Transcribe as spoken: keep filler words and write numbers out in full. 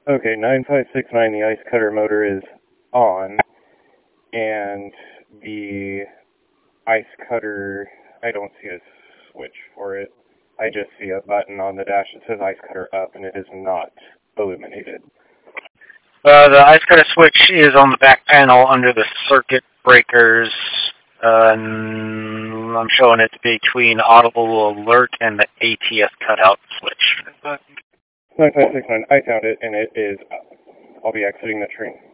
Okay, nine five six nine, the ice cutter motor is on, and the ice cutter, I don't see a switch for it. I just see a button on the dash that says ice cutter up, and it is not illuminated. Uh, the ice cutter switch is on the back panel under the circuit breakers. Uh, I'm showing it between audible alert and the A T S cutout switch. nine five six nine, I found it, and it is up. I'll be exiting the train.